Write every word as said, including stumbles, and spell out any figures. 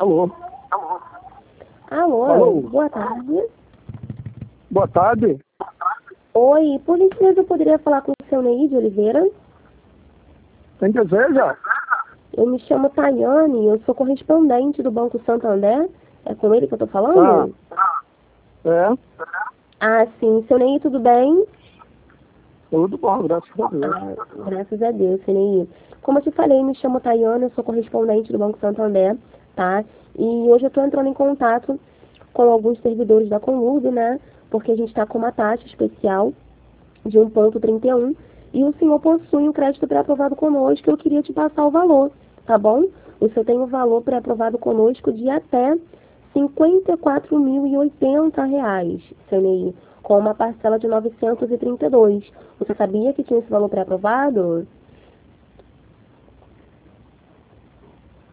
Alô? Alô, Alô? boa tarde. Boa tarde. Oi, por gentileza eu poderia falar com o seu Neide de Oliveira? Quem deseja? Eu me chamo Tayane, eu sou correspondente do Banco Santander. É com ele que eu tô falando? Ah, é, Ah, sim. Seu Neide, tudo bem? tudo bom, graças a Deus. Ah, graças a Deus, seu Neide. Como eu te falei, me chamo Tayane, eu sou correspondente do Banco Santander, tá? E hoje eu tô entrando em contato com alguns servidores da Conurb, né? Porque a gente tá com uma taxa especial de um vírgula trinta e um e o senhor possui um crédito pré-aprovado conosco. Eu queria te passar o valor, tá bom? O senhor tem um valor pré-aprovado conosco de até cinquenta e quatro mil e oitenta reais, seu Ney, com uma parcela de novecentos e trinta e dois. Você sabia que tinha esse valor pré-aprovado?